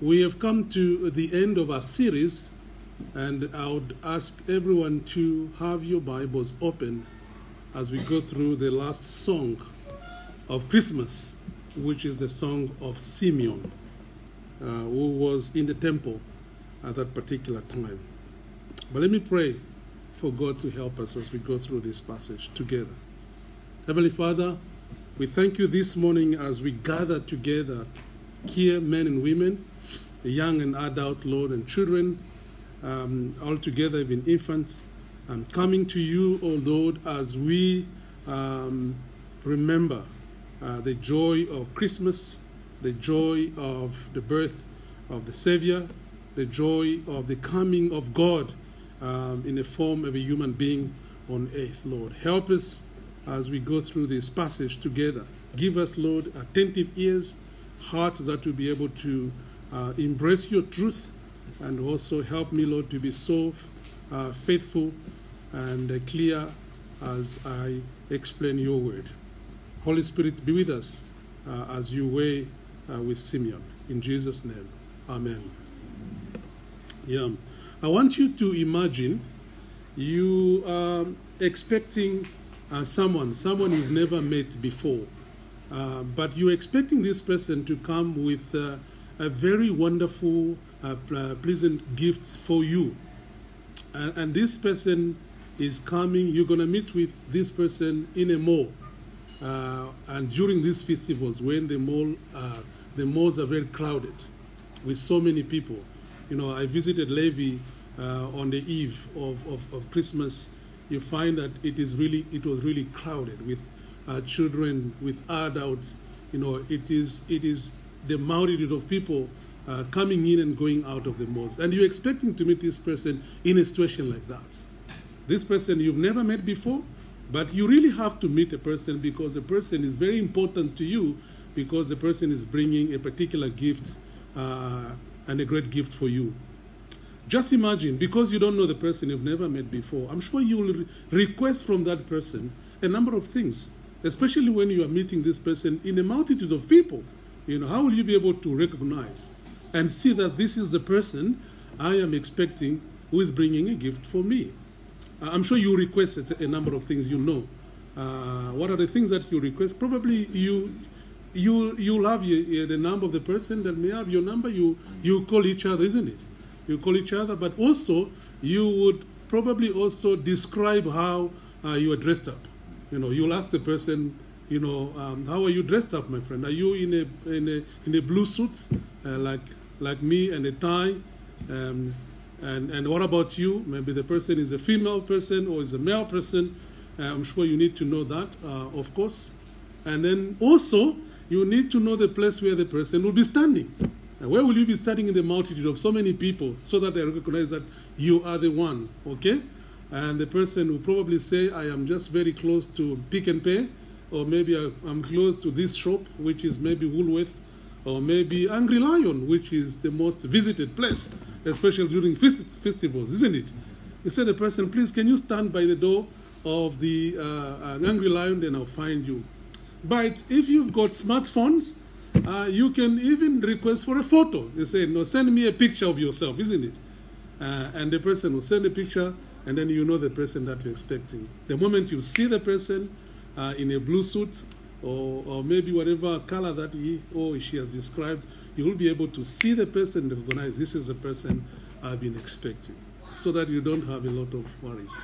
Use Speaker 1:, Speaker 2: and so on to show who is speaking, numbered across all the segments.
Speaker 1: We have come to the end of our series, and I would ask everyone to have your Bibles open as we go through the last song of Christmas, which is the song of Simeon, who was in the temple at that particular time. But let me pray for God to help us as we go through this passage together. Heavenly Father, we thank you this morning as we gather together here, men and women, young and adult, Lord, and children, all together, even infants, coming to you, O Lord, as we remember the joy of Christmas, the joy of the birth of the Savior, the joy of the coming of God in the form of a human being on earth, Lord. Help us as we go through this passage together. Give us, Lord, attentive ears, hearts that will be able to embrace your truth, and also help me, Lord, to be so faithful and clear as I explain your word. Holy Spirit, be with us as you weigh with Simeon. In Jesus' name, amen. Yeah, I want you to imagine you are expecting someone you've never met before, but you're expecting this person to come with a very wonderful, pleasant gift for you. And this person is coming. You're going to meet with this person in a mall. And during these festivals, when the malls are very crowded with so many people. You know, I visited Levi on the eve of Christmas. You find that it was really crowded with children, with adults. You know, it is the multitude of people coming in and going out of the malls. And you're expecting to meet this person in a situation like that. This person you've never met before, but you really have to meet a person because the person is very important to you, because the person is bringing a particular gift and a great gift for you. Just imagine, because you don't know the person you've never met before, I'm sure you will request from that person a number of things, especially when you are meeting this person in a multitude of people. You know, how will you be able to recognize and see that this is the person I am expecting who is bringing a gift for me? I'm sure you request a number of things, you know. What are the things that you request? Probably you'll have the number of the person that may have your number. You call each other, isn't it? You call each other, but also you would probably also describe how you are dressed up. You know, you'll ask the person, you know, how are you dressed up, my friend? Are you in a blue suit like me, and a tie? And what about you? Maybe the person is a female person or is a male person. I'm sure you need to know that, of course. And then also you need to know the place where the person will be standing. Where will you be standing in the multitude of so many people so that they recognize that you are the one, okay? And the person will probably say, I am just very close to Pick n Pay, or maybe I'm close to this shop, which is maybe Woolworth, or maybe Angry Lion, which is the most visited place, especially during festivals, isn't it? You say to the person, please, can you stand by the door of the Angry Lion, then I'll find you. But if you've got smartphones, you can even request for a photo. You say, no, send me a picture of yourself, isn't it? And the person will send a picture, and then you know the person that you're expecting. The moment you see the person in a blue suit, or maybe whatever color that he or she has described, you will be able to see the person and recognize this is the person I've been expecting, so that you don't have a lot of worries.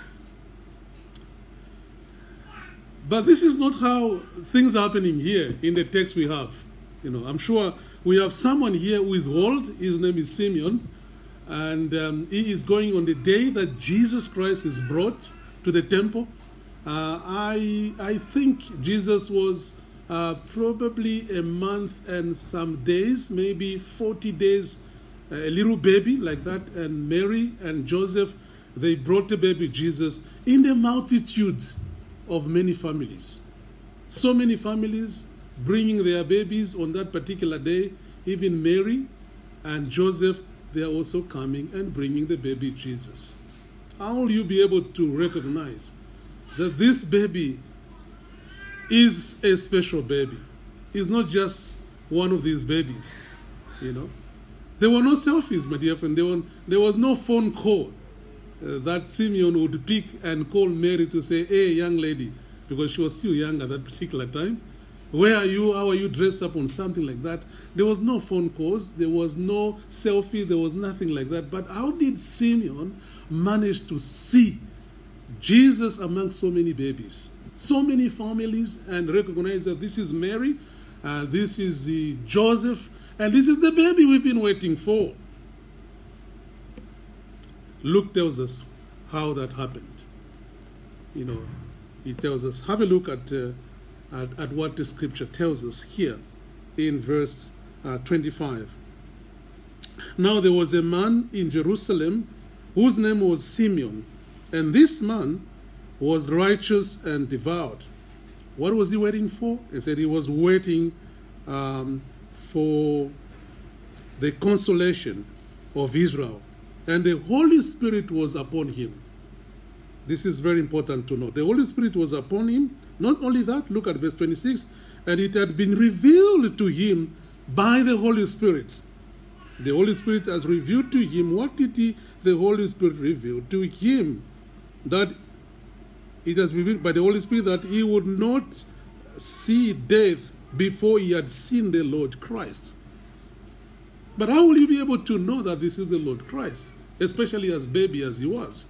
Speaker 1: But this is not how things are happening here in the text we have. You know, I'm sure we have someone here who is old. His name is Simeon, and he is going on the day that Jesus Christ is brought to the temple. I think Jesus was probably a month and some days, maybe 40 days, a little baby like that. And Mary and Joseph, they brought the baby Jesus in the multitude of many families. So many families bringing their babies on that particular day. Even Mary and Joseph, they are also coming and bringing the baby Jesus. How will you be able to recognize that this baby is a special baby? It's not just one of these babies, you know. There were no selfies, my dear friend. There was no phone call that Simeon would pick and call Mary to say, hey, young lady, because she was still young at that particular time. Where are you? How are you dressed up on something like that? There was no phone calls. There was no selfie. There was nothing like that. But how did Simeon manage to see Jesus among so many babies, so many families, and recognize that this is Mary, this is Joseph, and this is the baby we've been waiting for? Luke tells us how that happened. You know, he tells us, have a look at what the scripture tells us here in verse 25. Now there was a man in Jerusalem whose name was Simeon, and this man was righteous and devout. What was he waiting for? He said he was waiting for the consolation of Israel. And the Holy Spirit was upon him. This is very important to note. The Holy Spirit was upon him. Not only that, look at verse 26. And it had been revealed to him by the Holy Spirit. The Holy Spirit has revealed to him. What did the Holy Spirit reveal to him? That it has revealed by the Holy Spirit that he would not see death before he had seen the Lord Christ. But how will you be able to know that this is the Lord Christ, especially as baby as he was?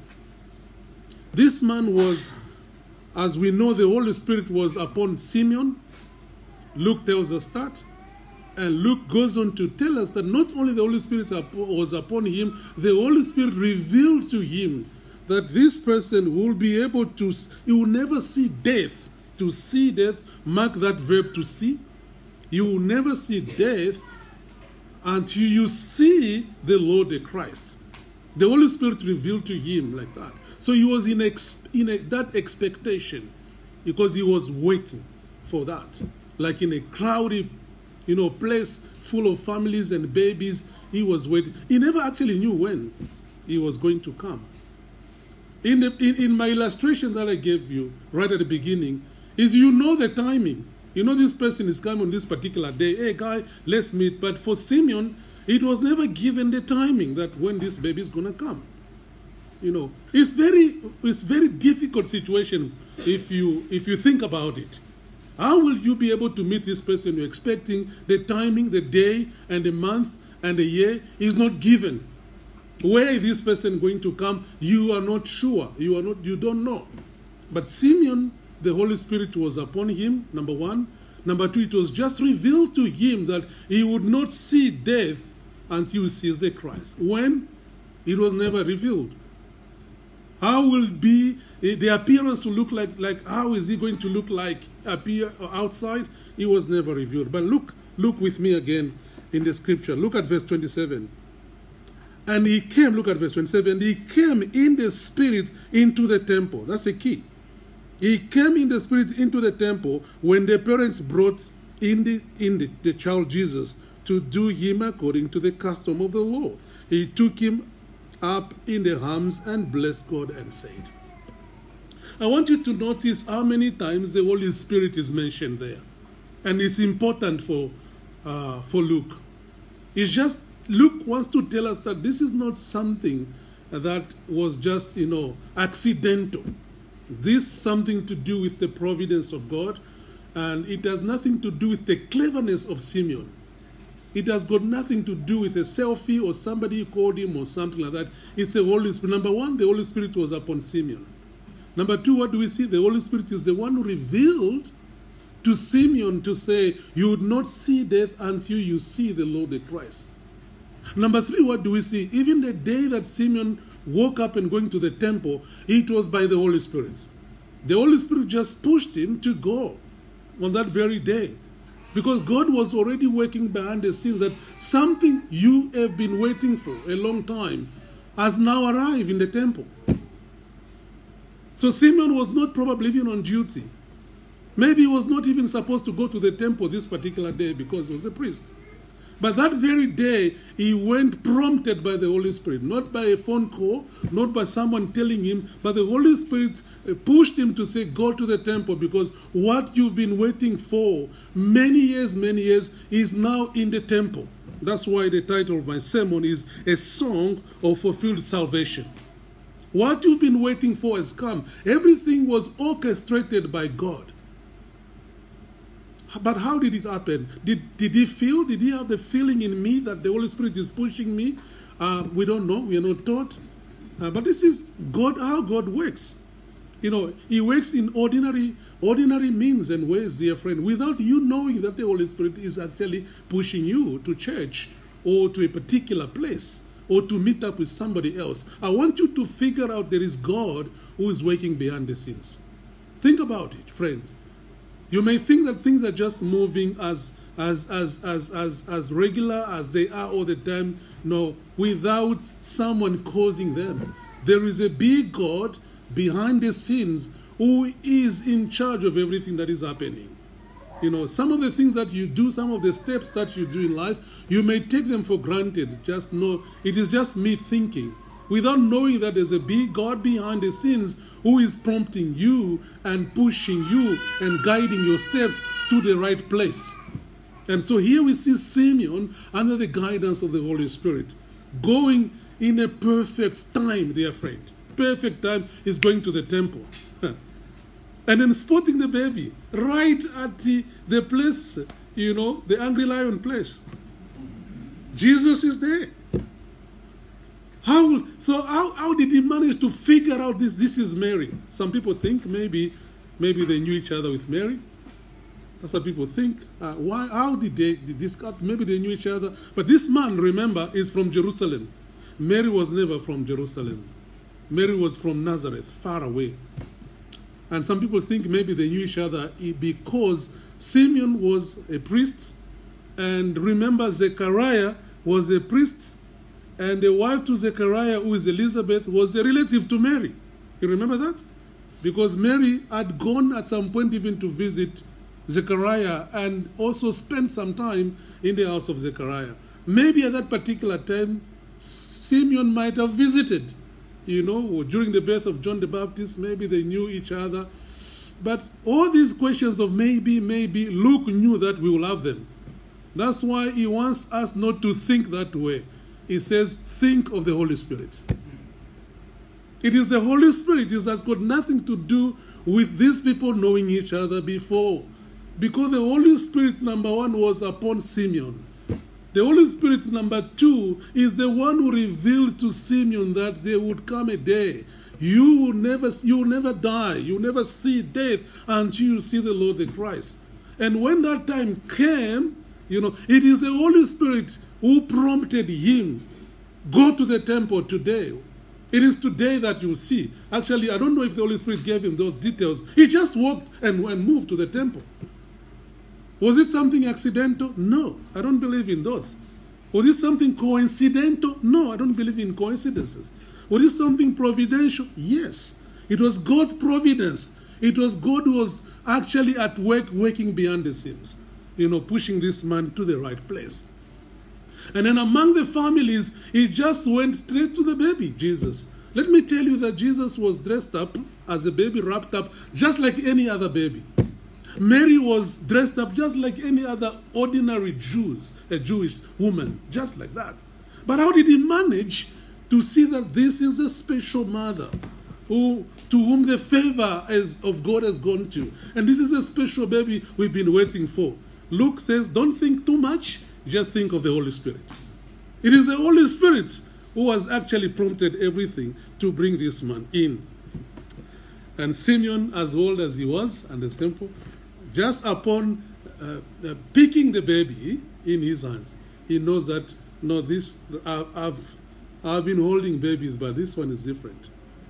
Speaker 1: This man was, as we know, the Holy Spirit was upon Simeon. Luke tells us that. And Luke goes on to tell us that not only the Holy Spirit was upon him, the Holy Spirit revealed to him that this person will be able to, he will never see death. To see death, mark that verb, to see. You will never see death until you see the Lord the Christ. The Holy Spirit revealed to him like that. So he was in that expectation, because he was waiting for that. Like in a cloudy, place full of families and babies, he was waiting. He never actually knew when he was going to come. In my illustration that I gave you right at the beginning, is the timing. This person is coming on this particular day. Hey, guy, let's meet. But for Simeon, it was never given the timing that when this baby is going to come. It's very difficult situation if you think about it. How will you be able to meet this person you're expecting? The timing, the day, and the month, and the year is not given. Where is this person going to come? You are not sure. You don't know. But Simeon, the Holy Spirit was upon him, number one. Number two, it was just revealed to him that he would not see death until he sees the Christ. When? It was never revealed. How will be the appearance to look like how is he going to look like appear outside? It was never revealed. But look with me again in the scripture. Look at verse 27. And he came, look at verse 27, he came in the Spirit into the temple. That's a key. He came in the Spirit into the temple when the parents brought in the child Jesus to do him according to the custom of the law. He took him up in the arms and blessed God and said. I want you to notice how many times the Holy Spirit is mentioned there. And it's important for Luke. It's just, Luke wants to tell us that this is not something that was just, accidental. This is something to do with the providence of God, and it has nothing to do with the cleverness of Simeon. It has got nothing to do with a selfie or somebody called him or something like that. It's the Holy Spirit. Number one, the Holy Spirit was upon Simeon. Number two, what do we see? The Holy Spirit is the one who revealed to Simeon to say, you would not see death until you see the Lord the Christ. Number three, what do we see? Even the day that Simeon woke up and going to the temple, it was by the Holy Spirit. The Holy Spirit just pushed him to go on that very day. Because God was already working behind the scenes that something you have been waiting for a long time has now arrived in the temple. So Simeon was not probably even on duty. Maybe he was not even supposed to go to the temple this particular day because he was a priest. But that very day, he went prompted by the Holy Spirit, not by a phone call, not by someone telling him, but the Holy Spirit pushed him to say, go to the temple, because what you've been waiting for many years is now in the temple. That's why the title of my sermon is A Song of Fulfilled Salvation. What you've been waiting for has come. Everything was orchestrated by God. But how did it happen? Did he feel? Did he have the feeling in me that the Holy Spirit is pushing me? We don't know. We are not taught. But this is God, how God works. You know, He works in ordinary means and ways, dear friend, without you knowing that the Holy Spirit is actually pushing you to church or to a particular place or to meet up with somebody else. I want you to figure out there is God who is working behind the scenes. Think about it, friends. You may think that things are just moving as regular as they are all the time. No, without someone causing them. There is a big God behind the scenes who is in charge of everything that is happening. You know, some of the things that you do, some of the steps that you do in life, you may take them for granted. Just know it is just me thinking, without knowing that there's a big God behind the scenes who is prompting you and pushing you and guiding your steps to the right place. And so here we see Simeon under the guidance of the Holy Spirit, going in a perfect time, dear friend. Perfect time is going to the temple. And then spotting the baby right at the place, you know, the Angry Lion place. Jesus is there. How did he manage to figure out this? This is Mary. Some people think maybe they knew each other with Mary. That's what people think. How did they discuss? Maybe they knew each other. But this man, remember, is from Jerusalem. Mary was never from Jerusalem. Mary was from Nazareth, far away. And some people think maybe they knew each other because Simeon was a priest. And remember, Zechariah was a priest. And the wife to Zechariah, who is Elizabeth, was a relative to Mary. You remember that? Because Mary had gone at some point even to visit Zechariah and also spent some time in the house of Zechariah. Maybe at that particular time, Simeon might have visited, you know, during the birth of John the Baptist. Maybe they knew each other. But all these questions of maybe, Luke knew that we will have them. That's why he wants us not to think that way. He says, think of the Holy Spirit. It is the Holy Spirit. It has got nothing to do with these people knowing each other before. Because the Holy Spirit, number one, was upon Simeon. The Holy Spirit, number two, is the one who revealed to Simeon that there would come a day. You will never die. You will never see death until you see the Lord the Christ. And when that time came, you know, it is the Holy Spirit who prompted him, go to the temple today. It is today that you see. Actually, I don't know if the Holy Spirit gave him those details. He just walked and moved to the temple. Was it something accidental? No, I don't believe in those. Was it something coincidental? No, I don't believe in coincidences. Was it something providential? Yes. It was God's providence. It was God who was actually at work, working behind the scenes, you know, pushing this man to the right place. And then among the families, he just went straight to the baby, Jesus. Let me tell you that Jesus was dressed up as a baby, wrapped up, just like any other baby. Mary was dressed up just like any other ordinary a Jewish woman, just like that. But how did he manage to see that this is a special mother to whom the favor of God has gone to? And this is a special baby we've been waiting for. Luke says, don't think too much, just think of the Holy Spirit. It is the Holy Spirit who has actually prompted everything to bring this man in. And Simeon, as old as he was, and the temple, just upon picking the baby in his hands, he knows that, no, I've been holding babies, but this one is different.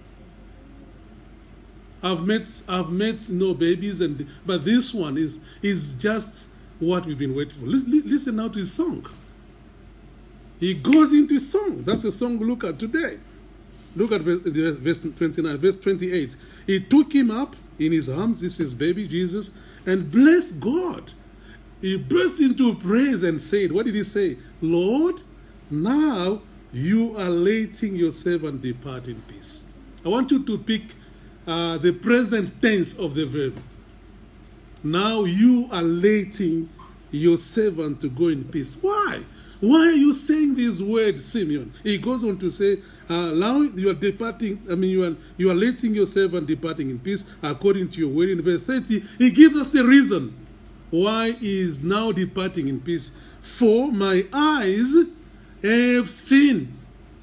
Speaker 1: I've met no babies, but this one is just what we've been waiting for. Listen now to his song. He goes into his song. That's the song we look at today. Look at verse 29, verse 28. He took him up in his arms, this is baby Jesus, and blessed God. He burst into praise and said, what did he say? Lord, now you are letting your servant depart in peace. I want you to pick the present tense of the verb. Now you are letting your servant to go in peace. Why? Why are you saying these words, Simeon? He goes on to say, now you are departing, you are letting yourself and departing in peace according to your word. In verse 30, he gives us the reason why he is now departing in peace. For my eyes have seen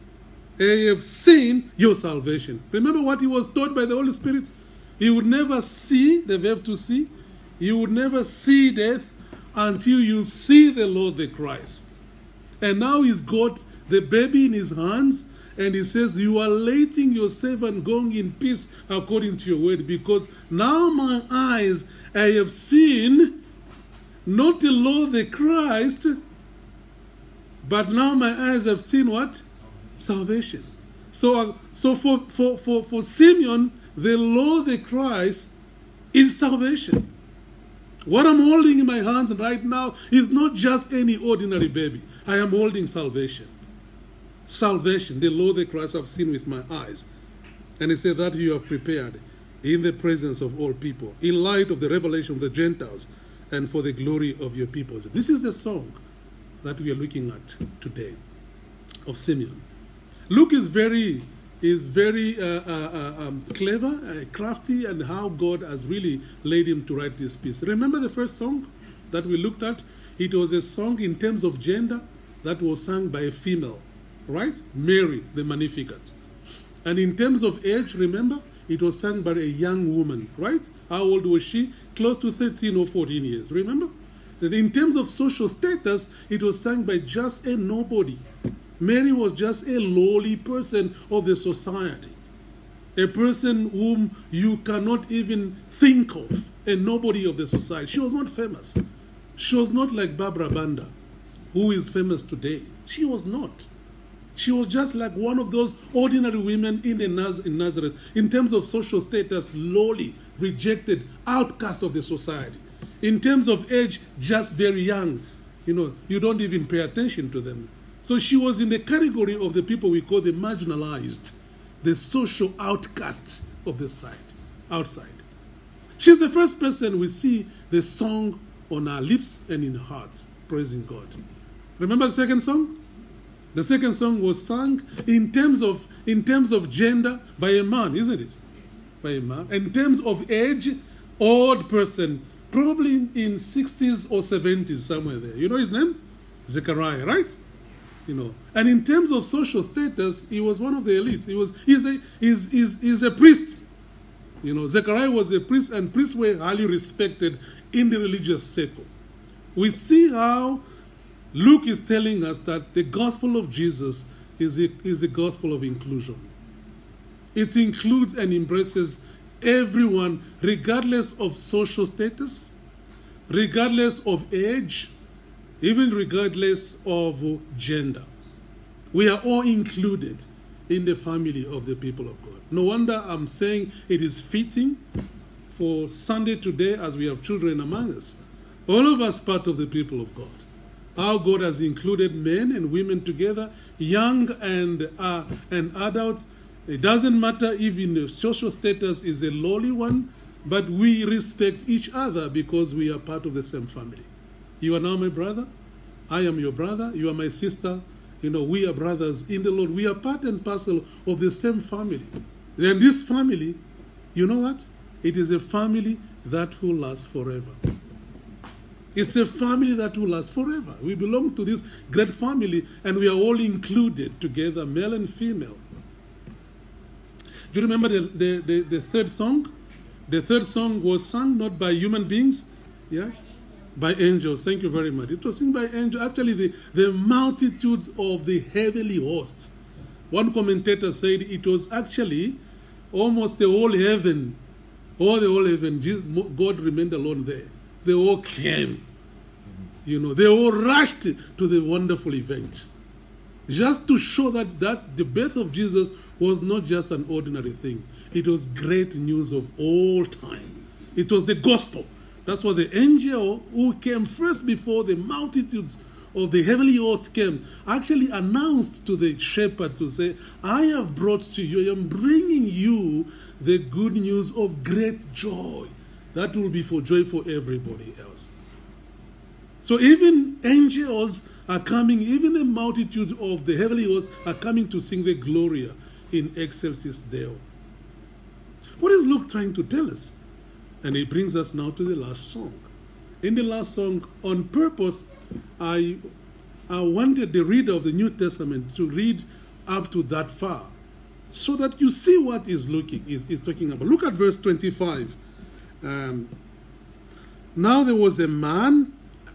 Speaker 1: your salvation. Remember what he was taught by the Holy Spirit? He would never see, the verb to see, you would never see death until you see the Lord the Christ. And now he's got the baby in his hands, and he says, you are letting yourself and going in peace according to your word, because now my eyes, I have seen not the Lord the Christ, but now my eyes have seen what? Salvation. So for Simeon, the Lord the Christ is salvation. What I'm holding in my hands right now is not just any ordinary baby. I am holding salvation. Salvation, the Lord the Christ I've seen with my eyes. And he said that you have prepared in the presence of all people, in light of the revelation of the Gentiles, and for the glory of your people. This is the song that we are looking at today of Simeon. Luke is very clever, crafty, and how God has really led him to write this piece. Remember the first song that we looked at? It was a song in terms of gender that was sung by a female, right? Mary, the Magnificat. And in terms of age, remember, it was sung by a young woman, right? How old was she? Close to 13 or 14 years, remember? And in terms of social status, it was sung by just a nobody. Mary was just a lowly person of the society, a person whom you cannot even think of, a nobody of the society. She was not famous. She was not like Barbara Banda, who is famous today. She was not. She was just like one of those ordinary women in Nazareth, in terms of social status, lowly, rejected, outcast of the society. In terms of age, just very young. You don't even pay attention to them. So she was in the category of the people we call the marginalized, the social outcasts of the society, outside. She's the first person we see the song on our lips and in our hearts, praising God. Remember the second song? The second song was sung in terms of gender by a man, isn't it? By a man. In terms of age, old person, probably in 60s or 70s, somewhere there. You know his name? Zechariah, right? And in terms of social status, he was one of the elites. He's a priest. Zechariah was a priest, and priests were highly respected in the religious circle. We see how Luke is telling us that the gospel of Jesus is the gospel of inclusion. It includes and embraces everyone, regardless of social status, regardless of age, even regardless of gender. We are all included in the family of the people of God. No wonder I'm saying it is fitting for Sunday today, as we have children among us, all of us part of the people of God. How God has included men and women together, young and adults. It doesn't matter if in the social status is a lowly one, but we respect each other because we are part of the same family. You are now my brother. I am your brother. You are my sister. We are brothers in the Lord. We are part and parcel of the same family. And this family, you know what? It is a family that will last forever. It's a family that will last forever. We belong to this great family, and we are all included together, male and female. Do you remember the third song? The third song was sung not by human beings, yeah, by angels. Thank you very much. It was sung by angels. Actually, the multitudes of the heavenly hosts. One commentator said it was actually almost the whole heaven. All the whole heaven. God remained alone there. They all came. They all rushed to the wonderful event. Just to show that the birth of Jesus was not just an ordinary thing. It was great news of all time. It was the gospel. That's why the angel who came first before the multitudes of the heavenly host came, actually announced to the shepherd to say, I have brought to you, I am bringing you the good news of great joy. That will be for joy for everybody else. So even angels are coming, even the multitude of the heavenly hosts are coming to sing the Gloria in Excelsis Deo. What is Luke trying to tell us? And it brings us now to the last song. In the last song, on purpose, I wanted the reader of the New Testament to read up to that far, so that you see what is talking about. Look at verse 25. Now there was a man.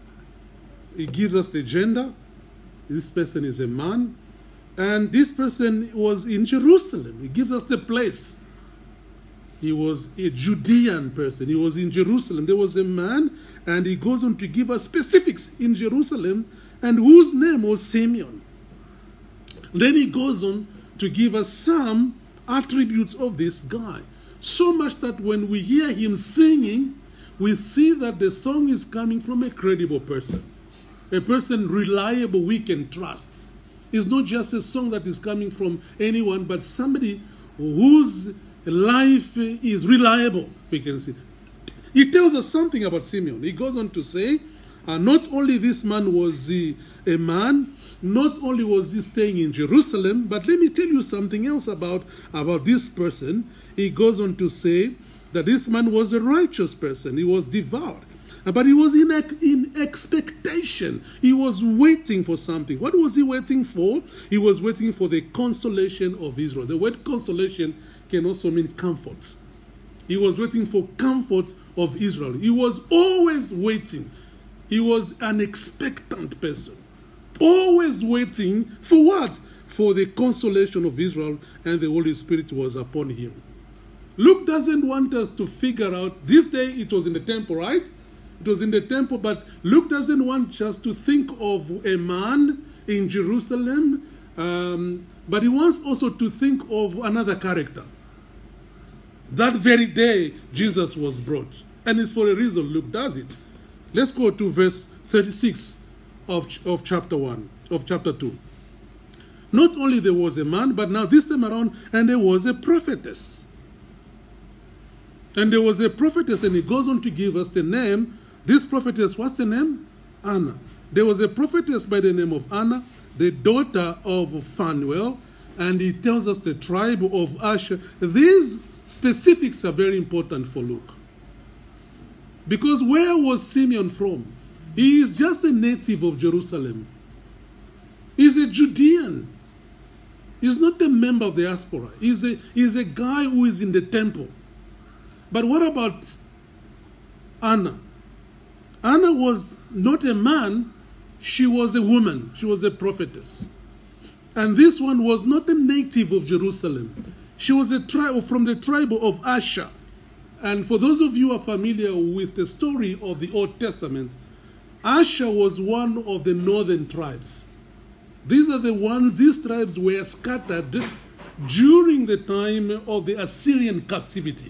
Speaker 1: He gives us the gender. This person is a man. And this person was in Jerusalem. He gives us the place. He was a Judean person. He was in Jerusalem. There was a man, and he goes on to give us specifics in Jerusalem, and whose name was Simeon. Then he goes on to give us some attributes of this guy. So much that when we hear him singing, we see that the song is coming from a credible person. A person reliable we can trust. It's not just a song that is coming from anyone, but somebody whose life is reliable, we can see. He tells us something about Simeon. He goes on to say, not only this man was a man, not only was he staying in Jerusalem, but let me tell you something else about this person. He goes on to say that this man was a righteous person. He was devout. But he was in expectation. He was waiting for something. What was he waiting for? He was waiting for the consolation of Israel. The word consolation can also mean comfort. He was waiting for comfort of Israel. He was always waiting. He was an expectant person. Always waiting for what? For the consolation of Israel, and the Holy Spirit was upon him. Luke doesn't want us to figure out, this day it was in the temple, right? It was in the temple, but Luke doesn't want us to think of a man in Jerusalem, but he wants also to think of another character. That very day, Jesus was brought. And it's for a reason Luke does it. Let's go to verse 36 of chapter 1, of chapter 2. Not only there was a man, but now this time around, and there was a prophetess. And there was a prophetess, and he goes on to give us the name. This prophetess, what's the name? Anna. There was a prophetess by the name of Anna, the daughter of Phanuel, and he tells us the tribe of Asher. These specifics are very important for Luke. Because where was Simeon from? He is just a native of Jerusalem. He's a Judean. He's not a member of the diaspora. He's a guy who is in the temple. But what about Anna? Anna was not a man, she was a woman. She was a prophetess. And this one was not a native of Jerusalem. She was from the tribe of Asher. And for those of you who are familiar with the story of the Old Testament, Asher was one of the northern tribes. These tribes were scattered during the time of the Assyrian captivity.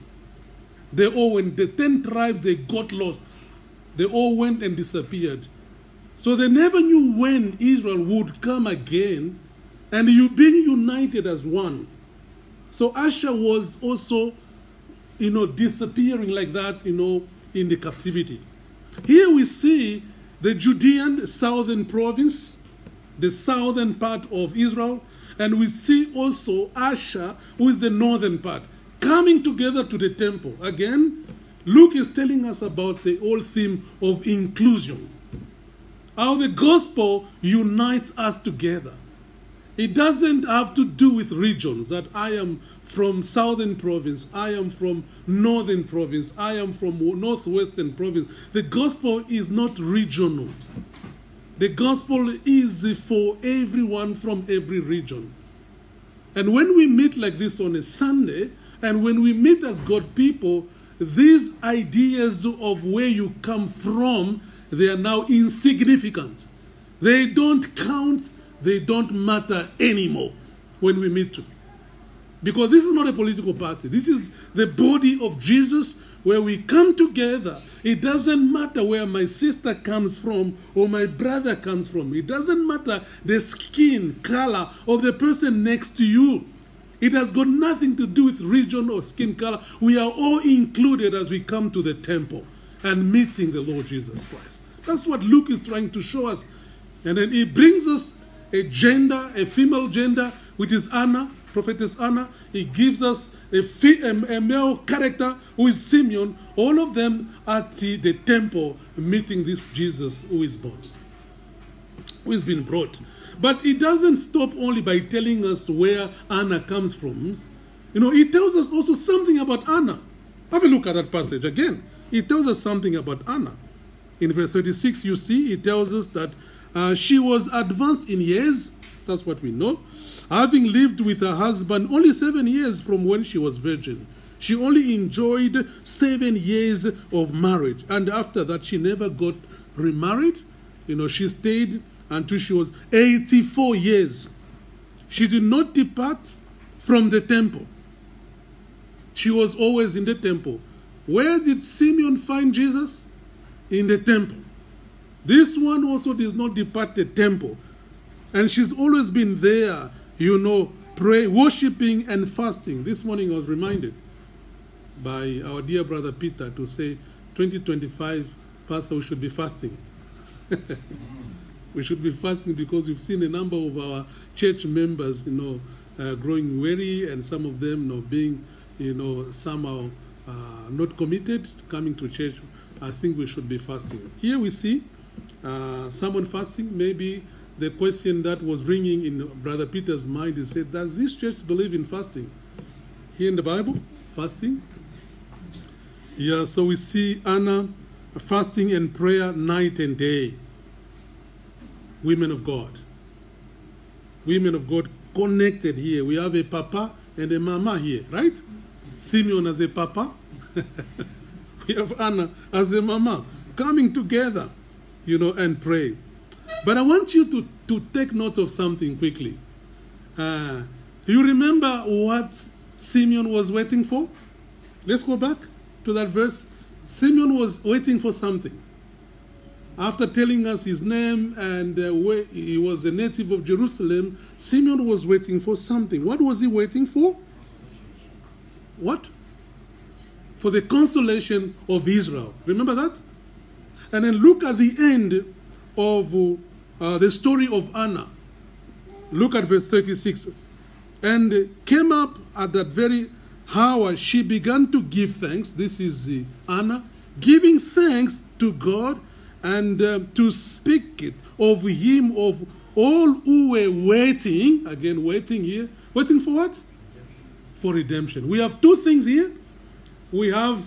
Speaker 1: When the 10 tribes, they got lost. They all went and disappeared. So they never knew when Israel would come again, and you being united as one. So Asher was also, disappearing like that, in the captivity. Here we see the Judean southern province, the southern part of Israel, and we see also Asher, who is the northern part, coming together to the temple. Again, Luke is telling us about the whole theme of inclusion. How the gospel unites us together. It doesn't have to do with regions, that I am from southern province, I am from northern province, I am from northwestern province. The gospel is not regional. The gospel is for everyone from every region. And when we meet like this on a Sunday, and when we meet as God people, these ideas of where you come from, they are now insignificant. They don't count, they don't matter anymore when we meet together. Because this is not a political party. This is the body of Jesus where we come together. It doesn't matter where my sister comes from or my brother comes from. It doesn't matter the skin color of the person next to you. It has got nothing to do with region or skin color. We are all included as we come to the temple and meeting the Lord Jesus Christ. That's what Luke is trying to show us. And then he brings us a gender, a female gender, which is Anna, prophetess Anna. He gives us a male character who is Simeon. All of them at the temple meeting this Jesus who is born, who is being brought. But it doesn't stop only by telling us where Anna comes from. It tells us also something about Anna. Have a look at that passage again. It tells us something about Anna. In verse 36, you see, it tells us that she was advanced in years. That's what we know. Having lived with her husband only 7 years from when she was virgin. She only enjoyed 7 years of marriage. And after that, she never got remarried. She stayed until she was 84 years. She did not depart from the temple. She was always in the temple. Where did Simeon find Jesus? In the temple. This one also did not depart the temple. And she's always been there, praying, worshiping and fasting. This morning I was reminded by our dear brother Peter to say, 2025, Pastor, we should be fasting. We should be fasting because we've seen a number of our church members, growing weary, and some of them, being, somehow not committed to coming to church. I think we should be fasting. Here we see someone fasting. Maybe the question that was ringing in Brother Peter's mind is, said, does this church believe in fasting? Here in the Bible, fasting? Yeah, so we see Anna fasting and prayer night and day. Women of God. Women of God connected here. We have a papa and a mama here, right? Simeon as a papa. We have Anna as a mama. Coming together, and pray. But I want you to take note of something quickly. Do you remember what Simeon was waiting for? Let's go back to that verse. Simeon was waiting for something. After telling us his name and where he was a native of Jerusalem, Simeon was waiting for something. What was he waiting for? What? For the consolation of Israel. Remember that? And then look at the end of the story of Anna. Look at verse 36. And came up at that very hour, she began to give thanks. This is Anna, giving thanks to God and to speak it of him, of all who were waiting. Again, waiting here. Waiting for what? For redemption. We have two things here. We have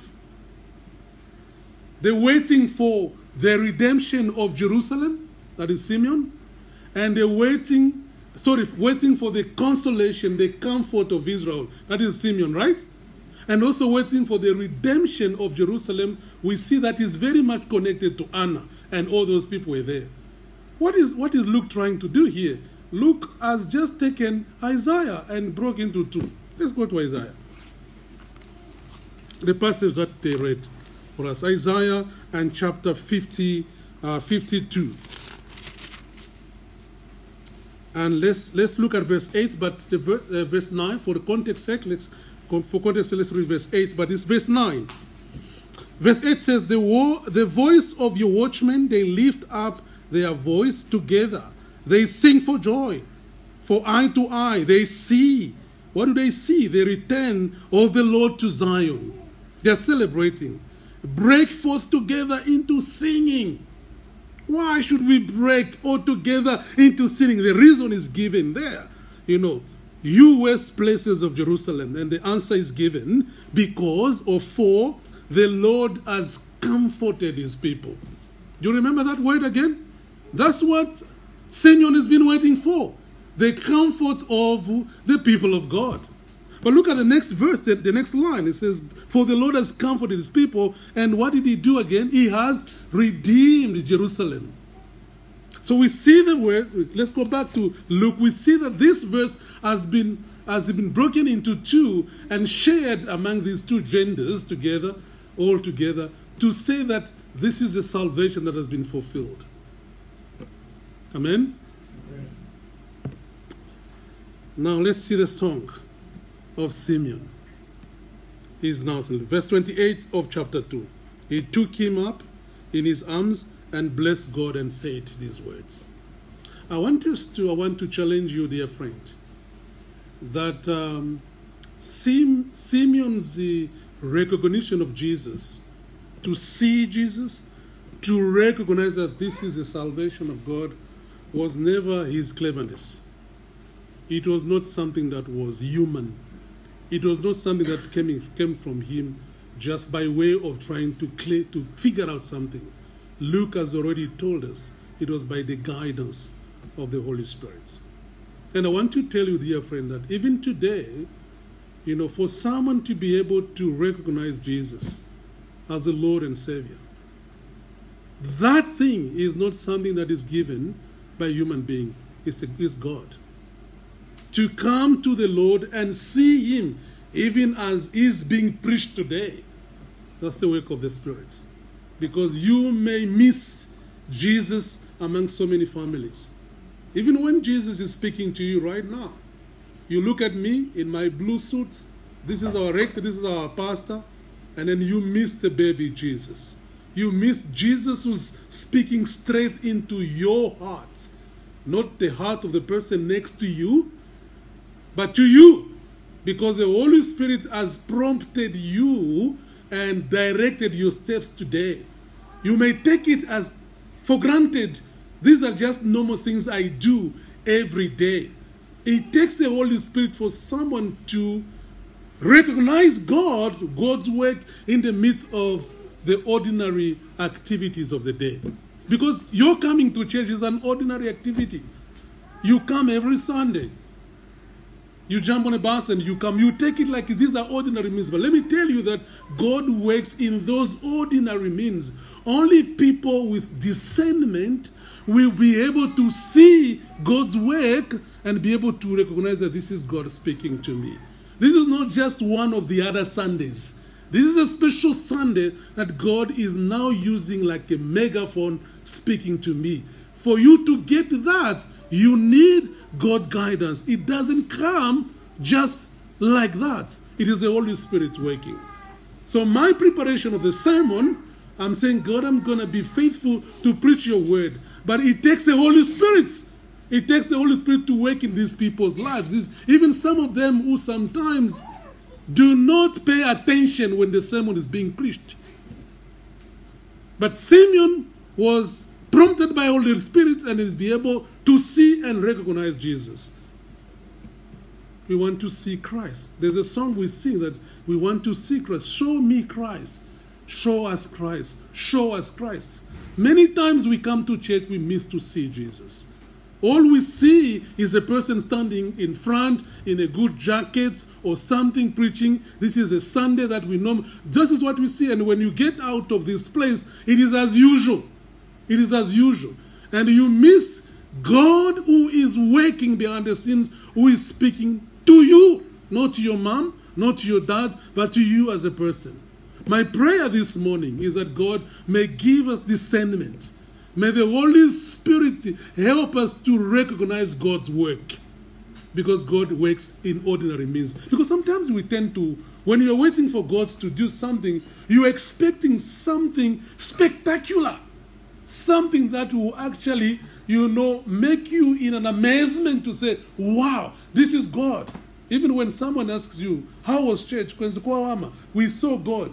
Speaker 1: the waiting for the redemption of Jerusalem, that is Simeon, and the waiting for the consolation, the comfort of Israel, that is Simeon, right? And also waiting for the redemption of Jerusalem. We see that is very much connected to Anna, and all those people were there. What is Luke trying to do here? Luke has just taken Isaiah and broke into two. Let's go to Isaiah. The passage that they read for us, Isaiah and chapter 52. And let's look at verse 8, but verse 9, for the context sake, let's read verse 8, but it's verse 9. Verse 8 says, the voice of your watchmen, they lift up their voice together. They sing for joy, for eye to eye. They see. What do they see? The return of the Lord to Zion. They're celebrating. Break forth together into singing. Why should we break all together into singing? The reason is given there. You west places of Jerusalem, and the answer is given because for the Lord has comforted his people. Do you remember that word again? That's what Simeon has been waiting for. The comfort of the people of God. But look at the next verse, the next line. It says, for the Lord has comforted his people. And what did he do again? He has redeemed Jerusalem. So we see the word. Let's go back to Luke. We see that this verse has been broken into two and shared among these two genders together, all together, to say that this is a salvation that has been fulfilled. Amen? Now let's see the song of Simeon. He is now verse 28 of chapter 2. He took him up in his arms and blessed God and said these words. I want to challenge you, dear friend, that Simeon's recognition of Jesus, to see Jesus, to recognize that this is the salvation of God, was never his cleverness. It was not something that was human. It was not something that came from him just by way of trying to figure out something. Luke has already told us it was by the guidance of the Holy Spirit. And I want to tell you, dear friend, that even today, for someone to be able to recognize Jesus as the Lord and Savior, that thing is not something that is given by a human being. It's God. To come to the Lord and see him, even as is being preached today, that's the work of the Spirit. Because you may miss Jesus among so many families. Even when Jesus is speaking to you right now, you look at me in my blue suit, this is our rector, this is our pastor, and then you miss the baby Jesus. You miss Jesus who's speaking straight into your heart, not the heart of the person next to you, but to you, because the Holy Spirit has prompted you and directed your steps today. You may take it as for granted. These are just normal things I do every day. It takes the Holy Spirit for someone to recognize God's work in the midst of the ordinary activities of the day. Because your coming to church is an ordinary activity. You come every Sunday. You jump on a bus and you come. You take it like these are ordinary means. But let me tell you that God works in those ordinary means. Only people with discernment will be able to see God's work and be able to recognize that this is God speaking to me. This is not just one of the other Sundays. This is a special Sunday that God is now using like a megaphone speaking to me. For you to get that, you need God's guidance. It doesn't come just like that. It is the Holy Spirit working. So my preparation of the sermon, I'm saying, God, I'm going to be faithful to preach your word. But it takes the Holy Spirit. It takes the Holy Spirit to work in these people's lives. Even some of them who sometimes do not pay attention when the sermon is being preached. But Simeon was prompted by Holy Spirit and is be able to see and recognize Jesus. We want to see Christ. There's a song we sing that we want to see Christ. Show me Christ. Show us Christ. Show us Christ. Many times we come to church, we miss to see Jesus. All we see is a person standing in front in a good jacket or something preaching. This is a Sunday that we know. This is what we see. And when you get out of this place, it is as usual. It is as usual. And you miss God who is working behind the scenes, who is speaking to you, not to your mom, not to your dad, but to you as a person. My prayer this morning is that God may give us discernment. May the Holy Spirit help us to recognize God's work. Because God works in ordinary means. Because sometimes we tend to, when you're waiting for God to do something, you're expecting something spectacular. Something that will actually, make you in an amazement to say, wow, this is God. Even when someone asks you, how was church? We saw God.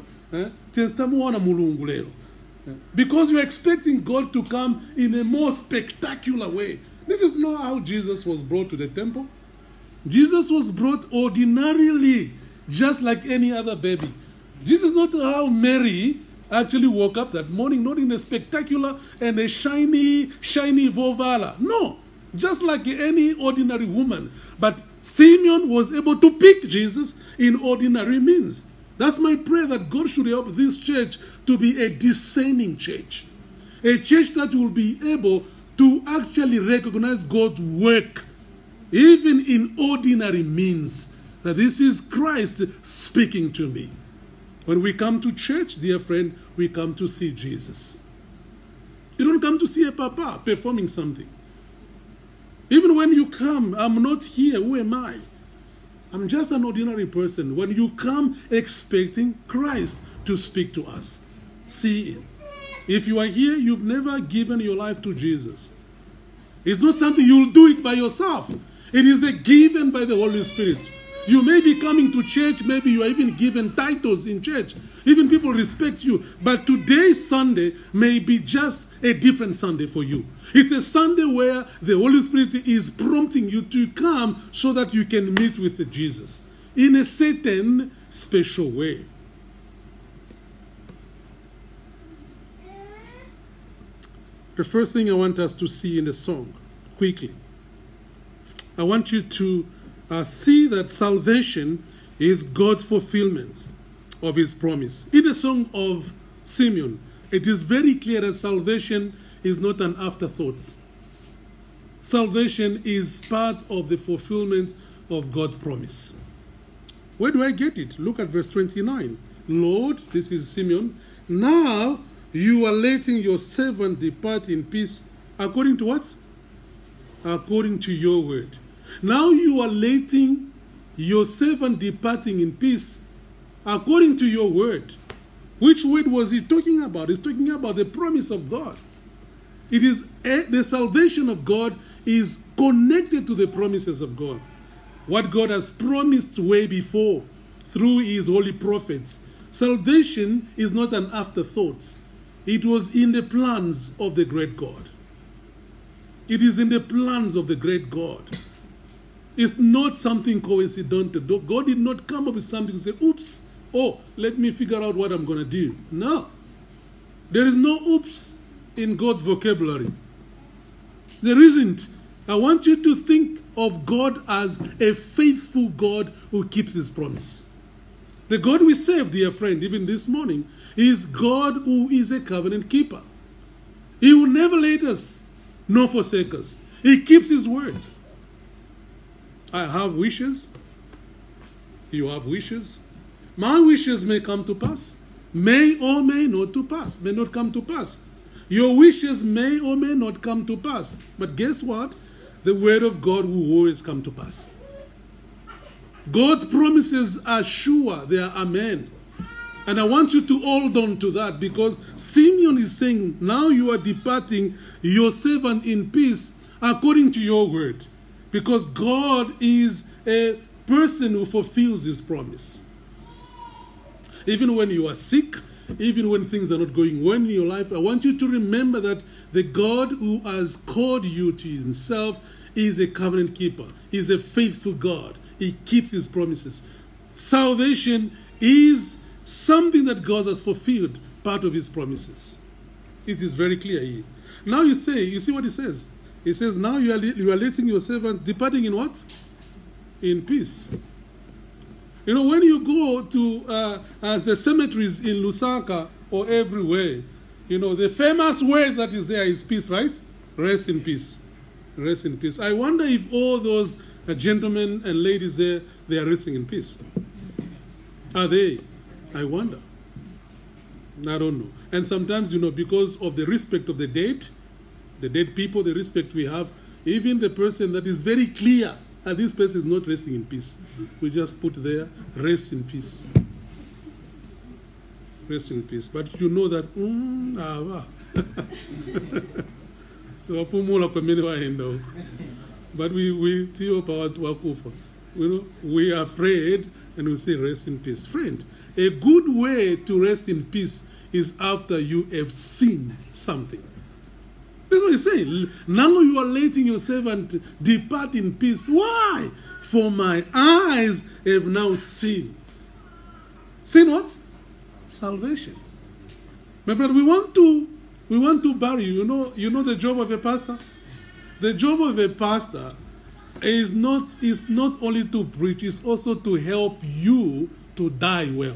Speaker 1: Because you're expecting God to come in a more spectacular way. This is not how Jesus was brought to the temple. Jesus was brought ordinarily, just like any other baby. This is not how Mary actually woke up that morning, not in a spectacular and a shiny vovala. No, just like any ordinary woman. But Simeon was able to pick Jesus in ordinary means. That's my prayer, that God should help this church to be a discerning church. A church that will be able to actually recognize God's work, even in ordinary means, that this is Christ speaking to me. When we come to church, dear friend, we come to see Jesus. You don't come to see a papa performing something. Even when you come, I'm not here, who am I? I'm just an ordinary person. When you come expecting Christ to speak to us, see Him. If you are here, you've never given your life to Jesus. It's not something you'll do it by yourself. It is a given by the Holy Spirit. You may be coming to church, maybe you are even given titles in church. Even people respect you. But today's Sunday may be just a different Sunday for you. It's a Sunday where the Holy Spirit is prompting you to come so that you can meet with Jesus in a certain special way. The first thing I want us to see in the song, quickly, I want you to see that salvation is God's fulfillment of his promise. In the song of Simeon, it is very clear that salvation is not an afterthought. Salvation is part of the fulfillment of God's promise. Where do I get it? Look at verse 29. Lord, this is Simeon, now you are letting your servant depart in peace according to what? According to your word. Now you are letting your servant departing in peace according to your word. Which word was he talking about? He's talking about the promise of God. It is the salvation of God is connected to the promises of God. What God has promised way before through his holy prophets. Salvation is not an afterthought. It was in the plans of the great God. It is in the plans of the great God. It's not something coincidental. God did not come up with something and say, oops, let me figure out what I'm going to do. No. There is no oops in God's vocabulary. There isn't. I want you to think of God as a faithful God who keeps his promise. The God we serve, dear friend, even this morning, is God who is a covenant keeper. He will never let us nor forsake us. He keeps his words. I have wishes. You have wishes. My wishes may come to pass. May or may not to pass. May not come to pass. Your wishes may or may not come to pass. But guess what? The word of God will always come to pass. God's promises are sure. They are amen. And I want you to hold on to that, because Simeon is saying, now you are departing your servant in peace according to your word. Because God is a person who fulfills his promise. Even when you are sick, even when things are not going well in your life, I want you to remember that the God who has called you to himself is a covenant keeper. He's a faithful God. He keeps his promises. Salvation is something that God has fulfilled, part of his promises. It is very clear here. Now you see what he says? He says, now you are letting your servant departing in what? In peace. You know, when you go to the cemeteries in Lusaka or everywhere, you know, the famous word that is there is peace, right? Rest in peace. Rest in peace. I wonder if all those gentlemen and ladies there, they are resting in peace. Are they? I wonder. I don't know. And sometimes, you know, because of the respect of the dead people, the respect we have, even the person that is very clear that this person is not resting in peace, we just put there, rest in peace. Rest in peace. But you know that, so but we tell about wakufa. You know, we are afraid and we say rest in peace. Friend, a good way to rest in peace is after you have seen something. That's what he's saying. Now you are letting your servant depart in peace. Why? For my eyes have now seen. Seen what? Salvation. My brother, we want to bury you. You know the job of a pastor? The job of a pastor is not only to preach, it's also to help you to die well.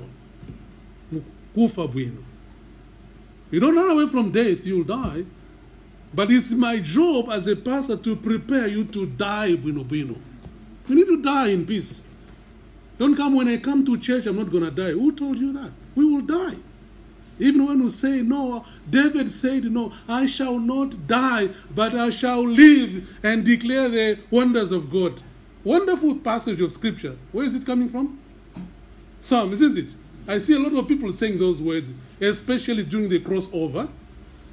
Speaker 1: You don't run away from death, you'll die. But it's my job as a pastor to prepare you to die bueno. You need to die in peace. Don't come when I come to church, I'm not going to die. Who told you that? We will die. Even when you say no, David said, no, I shall not die, but I shall live and declare the wonders of God. Wonderful passage of scripture. Where is it coming from? Psalm, isn't it? I see a lot of people saying those words, especially during the crossover.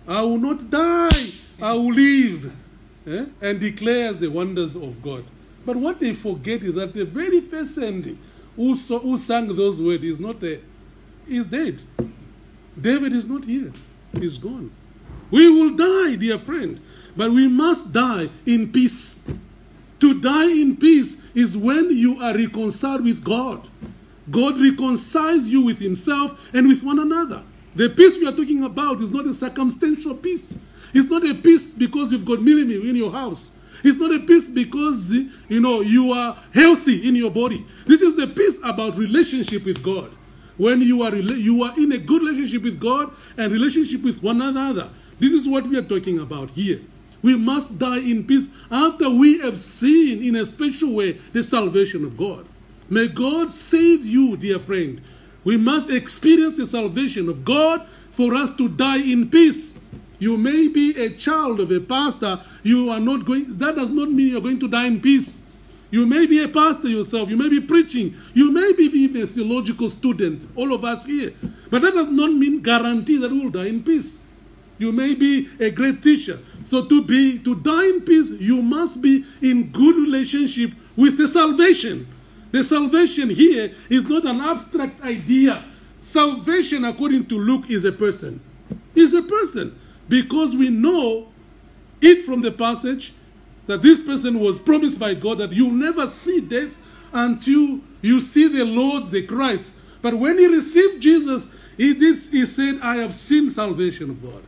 Speaker 1: I will not die, I will live. And declares the wonders of God. But what they forget is that the very person who sang those words is not there. He's dead. David is not here. He's gone. We will die, dear friend, but we must die in peace. To die in peace is when you are reconciled with God. God reconciles you with himself and with one another. The peace we are talking about is not a circumstantial peace. It's not a peace because you've got millimil in your house. It's not a peace because, you are healthy in your body. This is the peace about relationship with God. When you are in a good relationship with God and relationship with one another. This is what we are talking about here. We must die in peace after we have seen in a special way the salvation of God. May God save you, dear friend. We must experience the salvation of God for us to die in peace. You may be a child of a pastor. That does not mean you're going to die in peace. You may be a pastor yourself. You may be preaching. You may be even a theological student, all of us here. But that does not mean guarantee that we will die in peace. You may be a great teacher. So to die in peace, you must be in good relationship with the salvation. The salvation here is not an abstract idea. Salvation, according to Luke, is a person. Is a person. Because we know it from the passage that this person was promised by God that you'll never see death until you see the Lord, the Christ. But when he received Jesus, he said, I have seen salvation of God.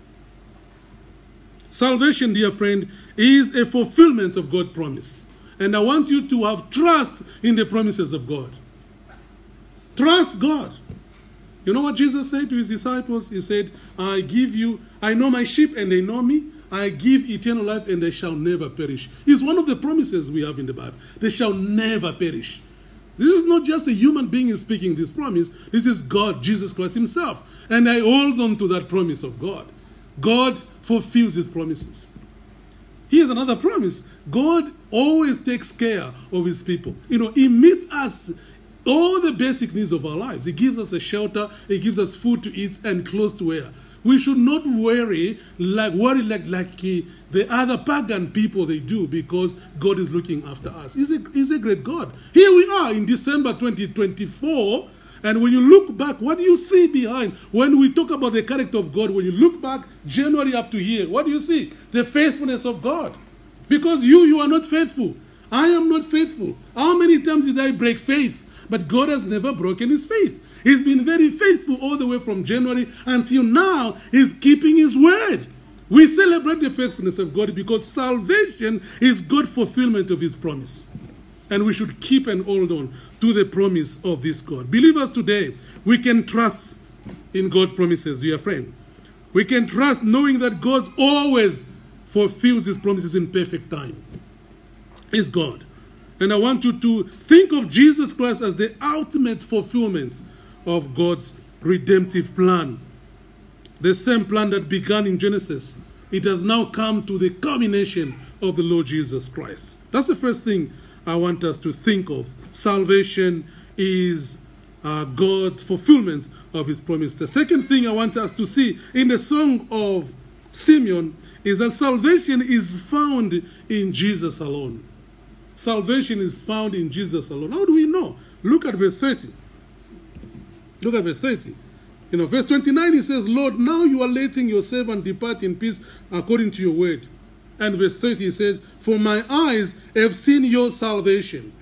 Speaker 1: Salvation, dear friend, is a fulfillment of God's promise. And I want you to have trust in the promises of God. Trust God. You know what Jesus said to his disciples? He said, I know my sheep and they know me. I give eternal life and they shall never perish. It's one of the promises we have in the Bible. They shall never perish. This is not just a human being speaking this promise. This is God, Jesus Christ himself. And I hold on to that promise of God. God fulfills his promises. Here's another promise. God always takes care of his people. He meets us all the basic needs of our lives. He gives us a shelter, he gives us food to eat and clothes to wear. We should not worry like the other pagan people they do, because God is looking after us. He's a great God. Here we are in December 2024, and when you look back, what do you see behind? When we talk about the character of God, when you look back January up to here, what do you see? The faithfulness of God. Because you are not faithful. I am not faithful. How many times did I break faith? But God has never broken his faith. He's been very faithful all the way from January until now. He's keeping his word. We celebrate the faithfulness of God because salvation is God's fulfillment of his promise. And we should keep and hold on to the promise of this God. Believers today, we can trust in God's promises, dear friend. We can trust knowing that God always fulfills his promises in perfect time. He's God. And I want you to think of Jesus Christ as the ultimate fulfillment of God's redemptive plan. The same plan that began in Genesis, it has now come to the culmination of the Lord Jesus Christ. That's the first thing I want us to think of. Salvation is God's fulfillment of his promise. The second thing I want us to see in the song of Simeon is that salvation is found in Jesus alone. Salvation is found in Jesus alone. How do we know? Look at verse 30. Look at verse 30. Verse 29, he says, Lord, now you are letting your servant depart in peace according to your word. And verse 30, he says, for my eyes have seen your salvation.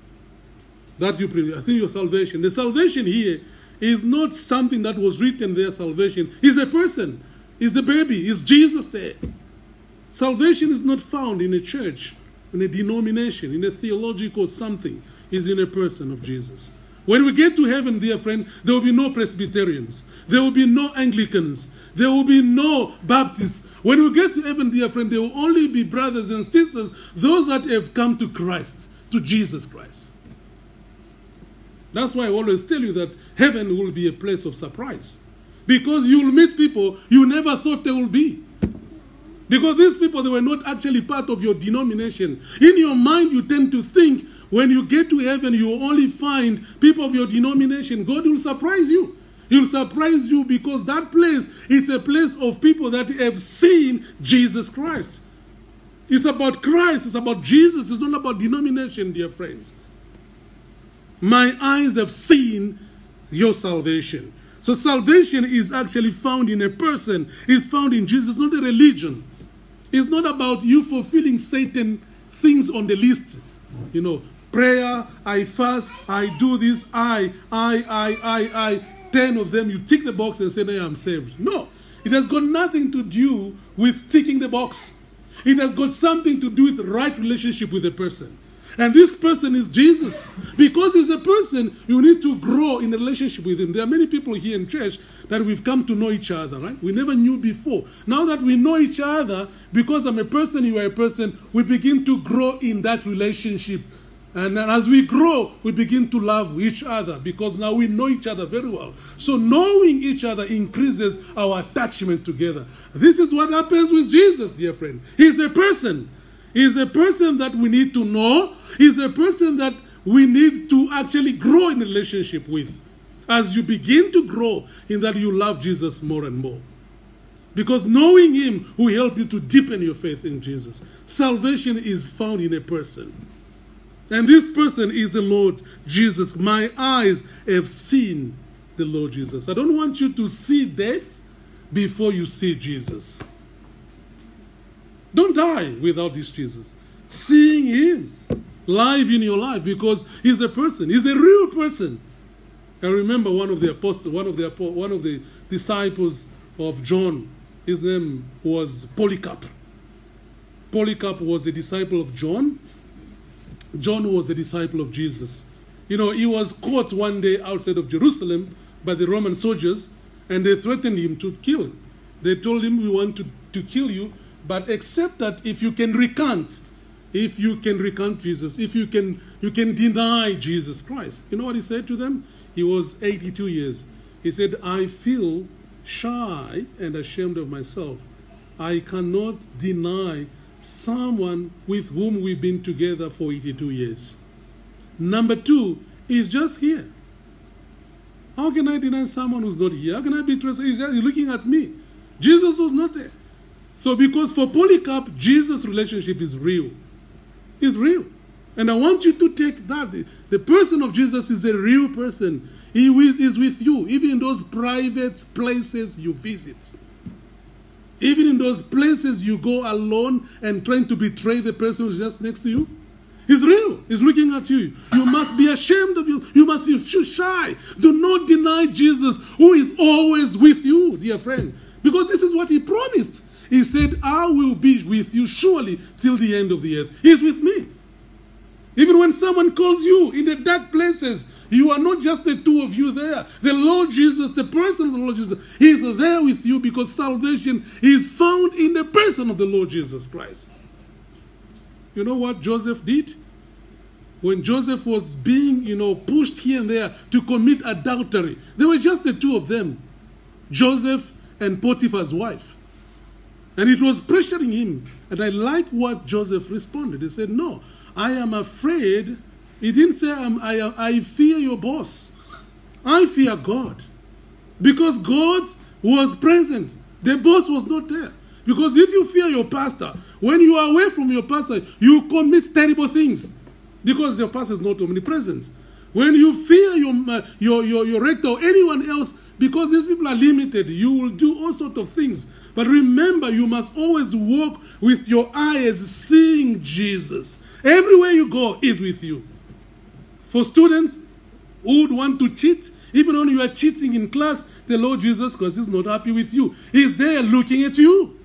Speaker 1: That you pray. I think your salvation. The salvation here is not something that was written there, salvation. It's a person. It's a baby. It's Jesus there. Salvation is not found in a church, in a denomination, in a theological something. Is in a person of Jesus. When we get to heaven, dear friend, there will be no Presbyterians. There will be no Anglicans. There will be no Baptists. When we get to heaven, dear friend, there will only be brothers and sisters, those that have come to Christ, to Jesus Christ. That's why I always tell you that heaven will be a place of surprise. Because you will meet people you never thought they will be. Because these people, they were not actually part of your denomination. In your mind, you tend to think when you get to heaven, you will only find people of your denomination. God will surprise you. He'll surprise you because that place is a place of people that have seen Jesus Christ. It's about Christ. It's about Jesus. It's not about denomination, dear friends. My eyes have seen your salvation. So salvation is actually found in a person. It's found in Jesus. It's not a religion. It's not about you fulfilling certain things on the list. You know, prayer, I fast, I do this, I. 10 of them, you tick the box and say, now I'm saved. No. It has got nothing to do with ticking the box. It has got something to do with right relationship with a person. And this person is Jesus. Because he's a person, you need to grow in a relationship with him. There are many people here in church that we've come to know each other, right? We never knew before. Now that we know each other, because I'm a person, you are a person, we begin to grow in that relationship. And then as we grow, we begin to love each other because now we know each other very well. So knowing each other increases our attachment together. This is what happens with Jesus, dear friend. He's a person. He's a person that we need to know. He's a person that we need to actually grow in a relationship with. As you begin to grow in that, you love Jesus more and more. Because knowing him will help you to deepen your faith in Jesus. Salvation is found in a person. And this person is the Lord Jesus. My eyes have seen the Lord Jesus. I don't want you to see death before you see Jesus. Don't die without this Jesus. Seeing him live in your life because he's a person. He's a real person. I remember one of the apostles, one of the disciples of John. His name was Polycarp. Polycarp was the disciple of John. John was a disciple of Jesus. You know, he was caught one day outside of Jerusalem by the Roman soldiers, and they threatened him to kill him. They told him, we want to kill you, but except that if you can recant Jesus, if you can deny Jesus Christ. You know what he said to them? He was 82 years. He said, I feel shy and ashamed of myself. I cannot deny someone with whom we've been together for 82 years. Number two, he's just here. How can I deny someone who's not here? How can I be trusted? He's just looking at me. Jesus was not there. So because for Polycarp, Jesus' relationship is real. It's real. And I want you to take that. The person of Jesus is a real person. He is with you, even in those private places you visit. Even in those places you go alone and trying to betray the person who's just next to you. He's real. He's looking at you. You must be ashamed of you. You must be shy. Do not deny Jesus, who is always with you, dear friend. Because this is what he promised. He said, I will be with you surely till the end of the earth. He's with me. Even when someone calls you in the dark places, you are not just the two of you there. The Lord Jesus, the person of the Lord Jesus, is there with you because salvation is found in the person of the Lord Jesus Christ. You know what Joseph did? When Joseph was being, pushed here and there to commit adultery, there were just the two of them, Joseph and Potiphar's wife. And it was pressuring him. And I like what Joseph responded. He said, no, I am afraid. He didn't say, I fear your boss. I fear God. Because God was present. The boss was not there. Because if you fear your pastor, when you are away from your pastor, you commit terrible things. Because your pastor is not omnipresent. When you fear your rector or anyone else, because these people are limited, you will do all sorts of things. But remember, you must always walk with your eyes seeing Jesus. Everywhere you go is with you. For students who would want to cheat, even when you are cheating in class, the Lord Jesus Christ is not happy with you. He's there looking at you.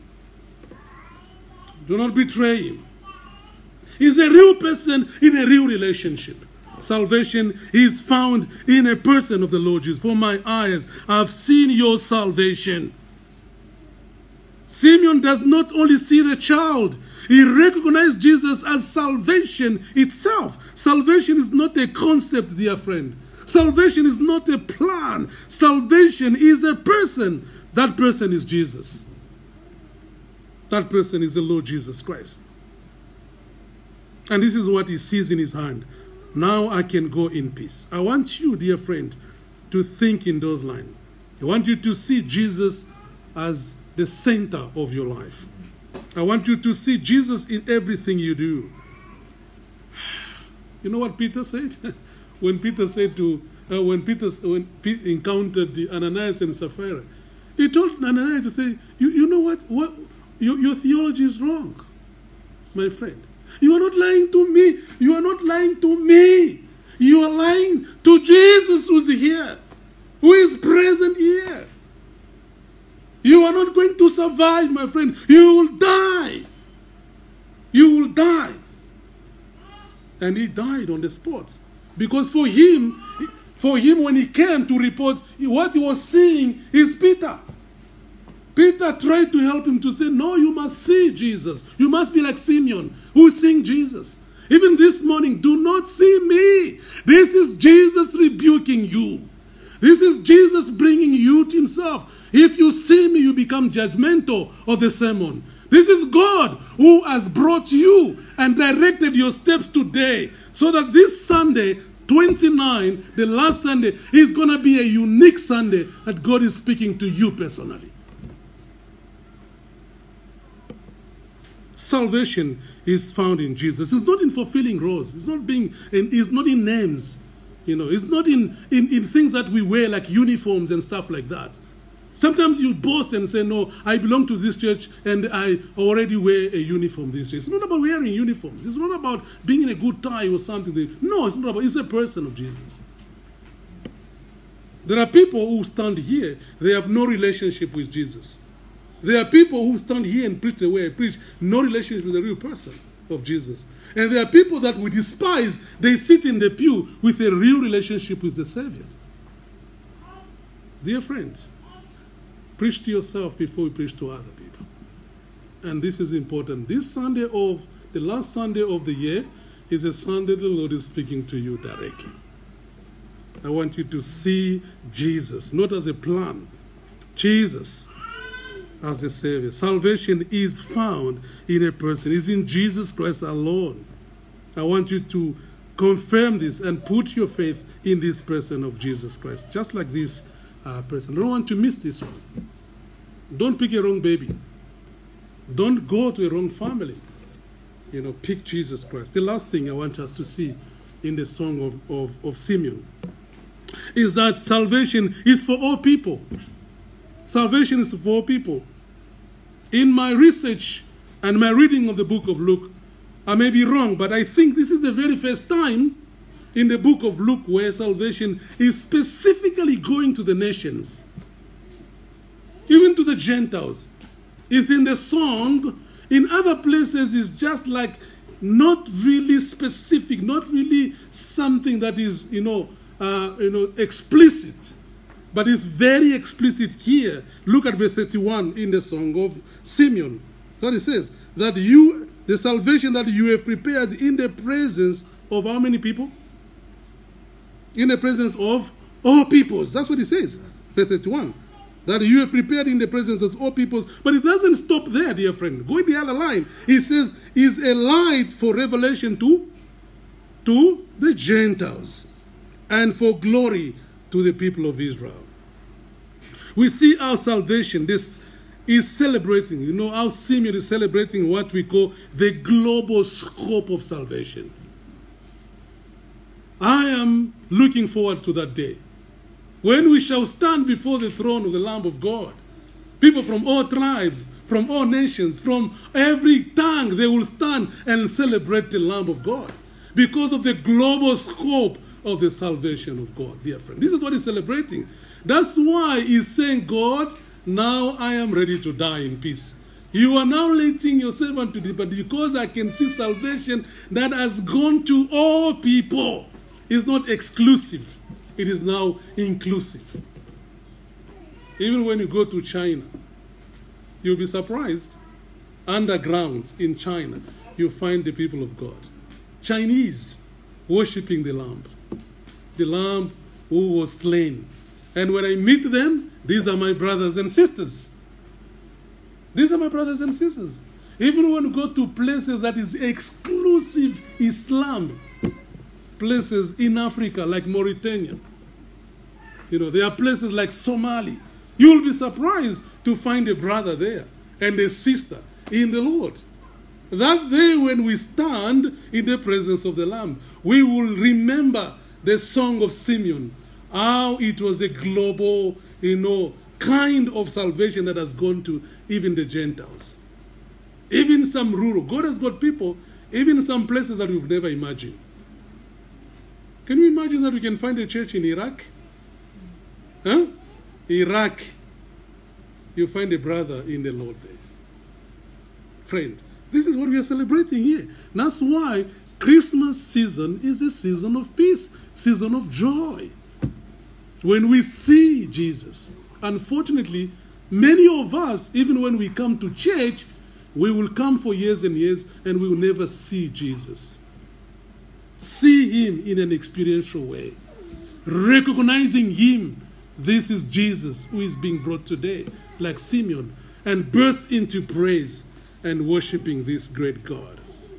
Speaker 1: Do not betray him. He's a real person in a real relationship. Salvation is found in a person of the Lord Jesus. For my eyes have seen your salvation. Simeon does not only see the child, he recognized Jesus as salvation itself. Salvation is not a concept, dear friend. Salvation is not a plan. Salvation is a person. That person is Jesus. That person is the Lord Jesus Christ. And this is what he sees in his hand. Now I can go in peace. I want you, dear friend, to think in those lines. I want you to see Jesus as the center of your life. I want you to see Jesus in everything you do. You know what Peter said? When Peter encountered the Ananias and Sapphira, he told Ananias to say, you know what? Your theology is wrong, my friend. You are not lying to me. You are not lying to me. You are lying to Jesus who's here, who is present here. You are not going to survive, my friend. You will die. You will die. And he died on the spot. Because for him, when he came to report, what he was seeing is Peter. Peter tried to help him to say, no, you must see Jesus. You must be like Simeon, who is seeing Jesus. Even this morning, do not see me. This is Jesus rebuking you. This is Jesus bringing you to himself. If you see me, you become judgmental of the sermon. This is God who has brought you and directed your steps today, so that this Sunday, 29, the last Sunday, is going to be a unique Sunday that God is speaking to you personally. Salvation is found in Jesus. It's not in fulfilling roles. It's not in names. It's not in things that we wear like uniforms and stuff like that. Sometimes you boast and say, no, I belong to this church and I already wear a uniform this church. It's not about wearing uniforms. It's not about being in a good tie or something. No, it's not about, it's a person of Jesus. There are people who stand here, they have no relationship with Jesus. There are people who stand here and preach the way I preach, no relationship with the real person of Jesus. And there are people that we despise, they sit in the pew with a real relationship with the Savior. Dear friends, preach to yourself before you preach to other people. And this is important. This Sunday the last Sunday of the year is a Sunday the Lord is speaking to you directly. I want you to see Jesus, not as a plan. Jesus as the Savior. Salvation is found in a person. It's in Jesus Christ alone. I want you to confirm this and put your faith in this person of Jesus Christ. Just like this person. I don't want to miss this one. Don't pick a wrong baby. Don't go to a wrong family. Pick Jesus Christ. The last thing I want us to see in the song of Simeon is that salvation is for all people. Salvation is for all people. In my research and my reading of the book of Luke, I may be wrong, but I think this is the very first time in the book of Luke where salvation is specifically going to the nations, even to the Gentiles. It's in the song. In other places, it's just like not really specific, not really something that is, explicit. But it's very explicit here. Look at verse 31 in the song of Simeon. So it says, that the salvation that you have prepared in the presence of how many people? In the presence of all peoples. That's what it says. Verse 31. That you have prepared in the presence of all peoples. But it doesn't stop there, dear friend. Go in the other line. It says, is a light for revelation to the Gentiles and for glory to the people of Israel. We see our salvation, this is celebrating, our Simeon is celebrating what we call the global scope of salvation. I am looking forward to that day when we shall stand before the throne of the Lamb of God. People from all tribes, from all nations, from every tongue, they will stand and celebrate the Lamb of God because of the global scope of the salvation of God, dear friend. This is what he's celebrating. That's why he's saying, God, now I am ready to die in peace. You are now letting your servant to depart because I can see salvation that has gone to all people. It's not exclusive. It is now inclusive. Even when you go to China, you'll be surprised. Underground in China, you find the people of God. Chinese worshipping the Lamb who was slain. And when I meet them, these are my brothers and sisters. These are my brothers and sisters. Even when you go to places that is exclusive Islam, places in Africa like Mauritania, there are places like Somalia, You'll be surprised to find a brother there and a sister in the Lord. That day when we stand in the presence of the Lamb, we will remember the song of Simeon, how it was a global, kind of salvation that has gone to even the Gentiles. Even some rural. God has got people, even some places that we've never imagined. Can you imagine that we can find a church in Iraq? Huh? Iraq. You find a brother in the Lord there. Friend, this is what we are celebrating here. That's why Christmas season is a season of peace, season of joy. When we see Jesus, unfortunately, many of us, even when we come to church, we will come for years and years and we will never see Jesus. See him in an experiential way. Recognizing him. This is Jesus who is being brought today, like Simeon, and burst into praise and worshiping this great God.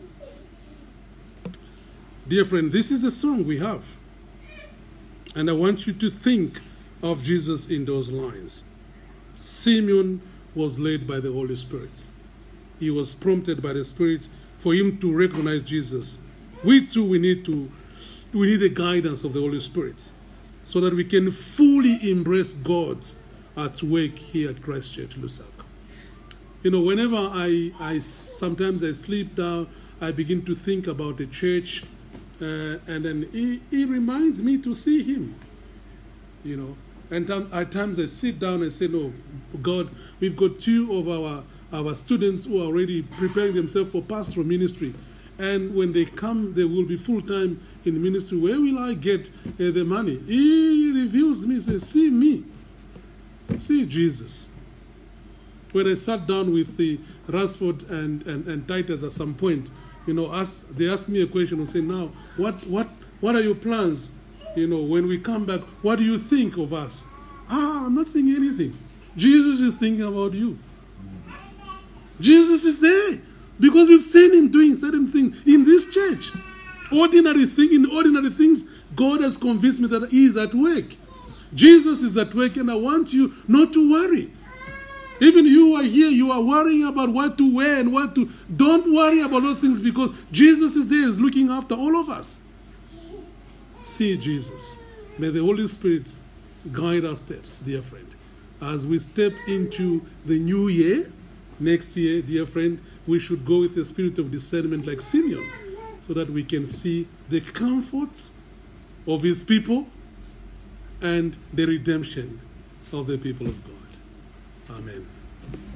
Speaker 1: Dear friend, this is a song we have. And I want you to think of Jesus in those lines. Simeon was led by the Holy Spirit. He was prompted by the Spirit for him to recognize Jesus. We too, we need the guidance of the Holy Spirit so that we can fully embrace God at work here at Christ Church, Lusaka. Whenever I sometimes I sleep down, I begin to think about the church, and then he reminds me to see him. And at times I sit down and say, no, God, we've got two of our students who are already preparing themselves for pastoral ministry. And when they come, they will be full-time in ministry. Where will I get the money? He reveals me, says, see me. See Jesus. When I sat down with the Ransford and Titus at some point, they asked me a question and said, now, what are your plans? When we come back, what do you think of us? I'm not thinking anything. Jesus is thinking about you. Jesus is there because we've seen him doing certain things in this church. In ordinary things, God has convinced me that he is at work. Jesus is at work, and I want you not to worry. Even you are here, you are worrying about what to wear and what to... Don't worry about those things because Jesus is there, is looking after all of us. See Jesus. May the Holy Spirit guide our steps, dear friend. As we step into the new year, next year, dear friend, we should go with a spirit of discernment like Simeon so that we can see the comfort of his people and the redemption of the people of God. Amen.